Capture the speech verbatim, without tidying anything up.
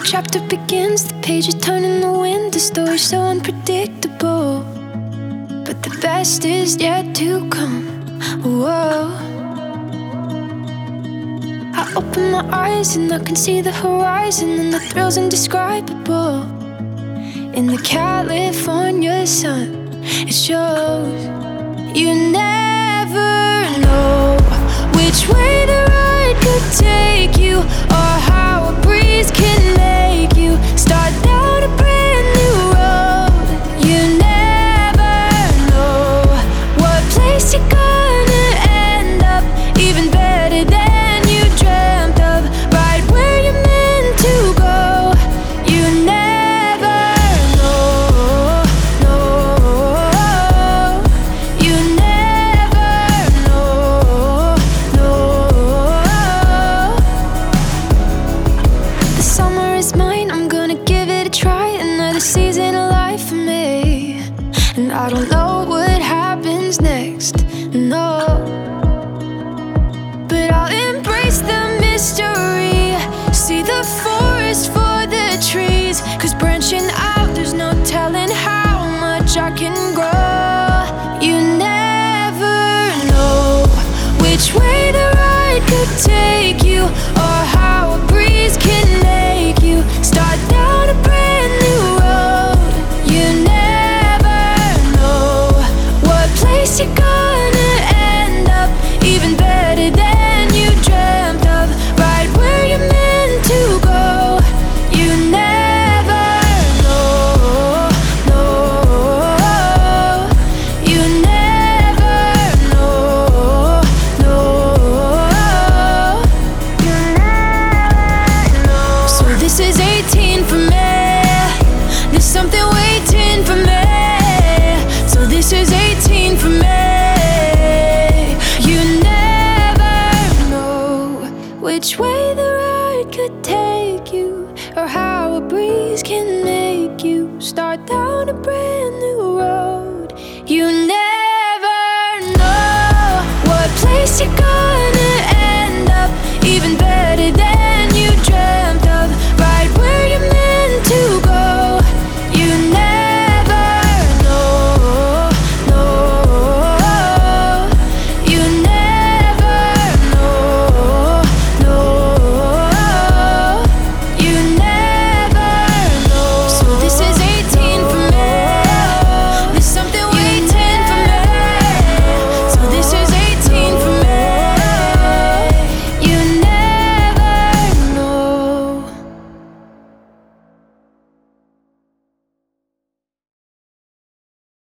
chapter begins, the pages turn in the wind. The story's so unpredictable, but the best is yet to come. Whoa. I open my eyes and I can see the horizon, and the thrill's indescribable. In the California sun, it shows. You never know which way the ride could take you, or how a breeze can make you start down a brand new road. You never know what place you're gonna end up, even better than you dreamt of, right where you're meant to go. You never know, no. You never know, no. The summer is mine, I'm gonna give it a try. Another season of life for me, and I don't know what happens next, no. But I'll embrace the mystery, see the forest for the trees, 'cause branching out, there's no telling how much I can grow. You never know which way the ride could take you, or how a breeze can make you start down a brand new road. You never know what place you're gonna end up, even better than you dreamt of, right where you're meant to go. You never know, no. You never know, no. You never know. So this is eighteen for me. There's something waiting for me. So this is eighteen for me. You never know which way the ride could take you, or how a breeze can make you start down a brand